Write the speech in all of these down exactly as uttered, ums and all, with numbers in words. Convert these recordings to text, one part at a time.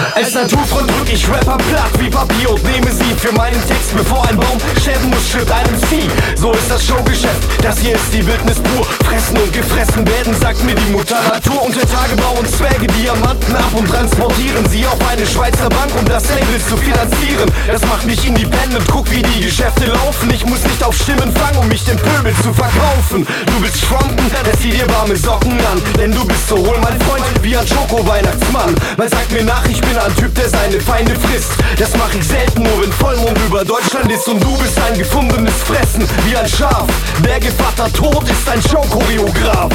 Als Naturfreund drück ich Rapper platt wie Papier und nehme sie für meinen Text, bevor ein Baum sterben muss, stirbt einem Vieh. So ist das Showgeschäft, das hier ist die Wildnis pur. Fressen und gefressen werden, sagt mir die Mutter Natur. Unter Tage bauen Zwerge Diamanten ab und transportieren sie auf eine Schweizer Bank, um das Label zu finanzieren. Das macht mich independent, guck wie die Geschäfte laufen. Ich muss nicht auf Stimmen fangen, um mich dem Pöbel zu verkaufen. Du willst fronten, dann zieh dir warme Socken an, denn du bist so hohl, mein Freund, wie ein Schoko-Weihnachtsmann. Man sagt mir nach, ich bin ein Typ, der seine Feinde frisst. Das mach ich selten, nur wenn Vollmond über Deutschland ist und du bist ein gefundenes Fressen, wie ein Schaf. Der Gevatter tot ist ein Showchoreograf.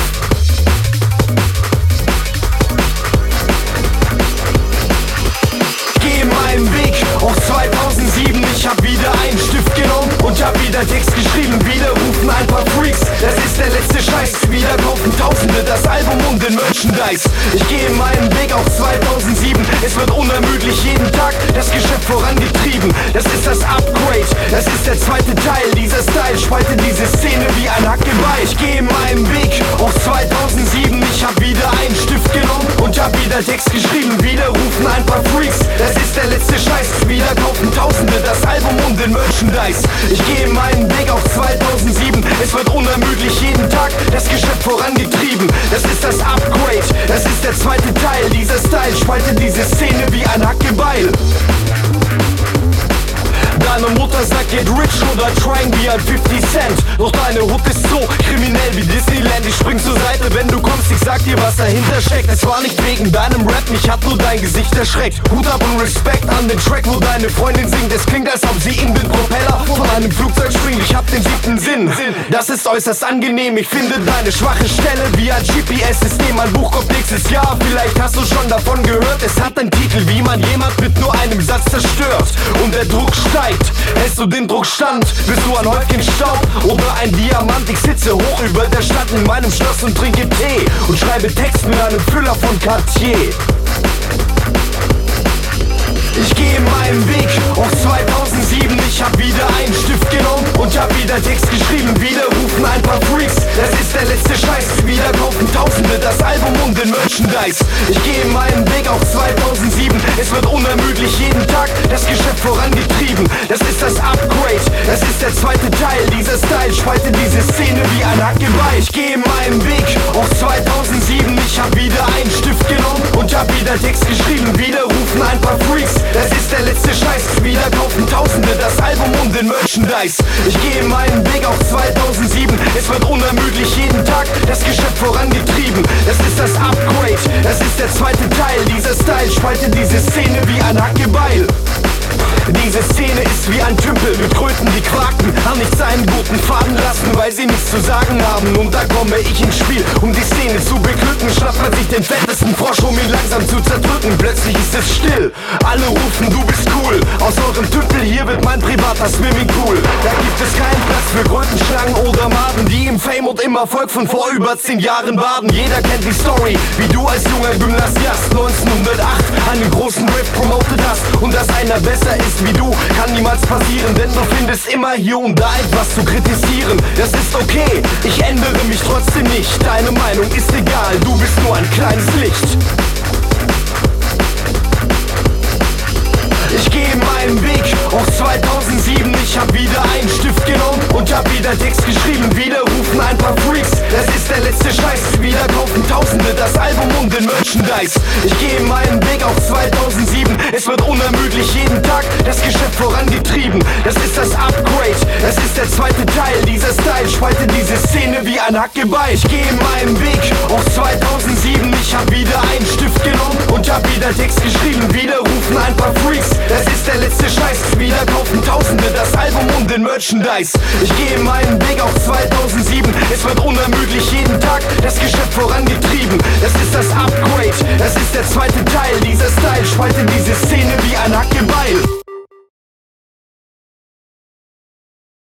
Geh meinen Weg auf zweitausendsieben, ich hab wieder einen Stift genommen und hab wieder Text geschrieben. Wieder rufen ein paar Freaks, das ist der letzte Scheiß. Wieder kaufen Tausende das Album und den Merchandise. Ich gehe meinen Weg auf zweitausendsieben, es wird unermüdlich jeden Tag das Geschäft vorangetrieben. Das ist das Upgrade, das ist der zweite Teil. Dieser Style spaltet diese Szene wie ein Hackgeweih. Ich gehe meinen Weg auf zweitausendsieben, ich hab wieder einen Stift genommen und hab wieder Text geschrieben. Wieder rufen ein paar Freaks, das ist der letzte Scheiß. Wieder kaufen Tausende das Album und den Merchandise. Ich gehe meinen Weg auf zweitausendsieben, es wird unermüdlich jeden Tag das Geschäft vorangetrieben. Das ist das Upgrade, das ist der zweite Teil. Dieser Style spaltet diese Szene wie ein Hackgeweih. Deine Mutter sagt get rich oder trying wie ein fifty Cent. Doch deine Hut ist so kriminell wie Disneyland. Ich spring zur Seite, wenn du kommst, ich sag dir, was dahinter steckt. Es war nicht wegen deinem Rap, mich hat nur dein Gesicht erschreckt. Hut ab und Respekt an den Track, wo deine Freundin singt. Es klingt, als ob sie in den Propeller von einem Flugzeug springt. Ich hab den siebten Sinn, das ist äußerst angenehm. Ich finde deine schwache Stelle wie ein G P S-System. Ein Buch kommt nächstes Jahr, vielleicht hast du schon davon gehört. Es hat einen Titel, wie man jemand mit nur einem Satz zerstört. Und der Druck steigt. Hältst du den Druck stand, bist du ein Häufchen Staub oder ein Diamant. Ich sitze hoch über der Stadt in meinem Schloss und trinke Tee und schreibe Text mit einem Füller von Cartier. Ich gehe meinen Weg auf zweitausendsieben, ich hab wieder einen Stift genommen und hab wieder Text geschrieben. Wieder rufen ein paar Freaks, das ist der letzte Scheiß. Wieder kaufen Tausende das Album und den Merchandise. Ich gehe meinen Weg auf zweitausendsieben, es wird unermüdlich jeden Tag das Geschäft vorangetrieben. Das ist das Upgrade, das ist der zweite Teil. Dieser Style spaltet diese Szene wie ein Hackgeweih. Ich gehe meinen Weg auf zweitausendsieben, ich hab wieder einen Stift genommen und hab wieder Text geschrieben. Wieder rufen ein paar Freaks, das ist der letzte Scheiß. Wieder kaufen Tausende das Album und den Merchandise. Ich gehe meinen Weg auf zweitausendsieben, es wird unermüdlich jeden Tag das Geschäft vorangetrieben. Das ist das Upgrade, das ist der zweite Teil. Dieser Style spaltet diese Szene wie ein Hackgeweih. Diese Szene ist wie ein Tümpel mit Kröten, die quaken, an nichts einen guten Faden lassen, weil sie nichts zu sagen haben. Und da komme ich ins Spiel, um die Szene zu beglücken. Schnappt man sich den fettesten Frosch, um ihn langsam zu zerdrücken. Plötzlich ist es still, alle rufen, du bist cool. Aus eurem Tümpel hier wird mein privater Swimmingpool. Da gibt es keinen Platz für Krötenschlangen oder Maden, die im Fame und im Erfolg von vor über zehn Jahren baden. Jeder kennt die Story, wie du als junger Gymnasiast neunzehnhundertacht einen großen Rave promotet hast. Und dass einer besser ist wie du, kann niemals passieren, denn du findest immer hier und da etwas zu kritisieren. Das ist okay, ich ändere mich trotzdem nicht. Deine Meinung ist egal, du bist nur ein kleines Licht. Ich gehe meinen Weg auf zweitausendsieben, ich hab wieder einen Stift genommen und hab wieder Text geschrieben. Wieder rufen ein paar Freaks, das ist der letzte Scheiß. Wieder kaufen Tausende das Album und den Merchandise. Ich gehe meinen Weg auf zweitausendsieben, es wird unermüdlich jeden Tag das Geschäft vorangetrieben. Das ist das Upgrade, das ist der zweite Teil. Dieser Style spaltet diese Szene wie ein Hackgeweih. Ich gehe meinen Weg auf zweitausendsieben, ich hab wieder einen Stift genommen und hab wieder Text geschrieben. Wieder rufen ein paar Freaks, das ist der letzte Scheiß. Wieder kaufen Tausende das Album und den Merchandise. Ich gehe meinen Weg auf zweitausendsieben, es wird unermüdlich jeden Tag das Geschäft vorangetrieben. Das ist das Upgrade, das ist der zweite Teil. Dieser Style spaltet diese Szene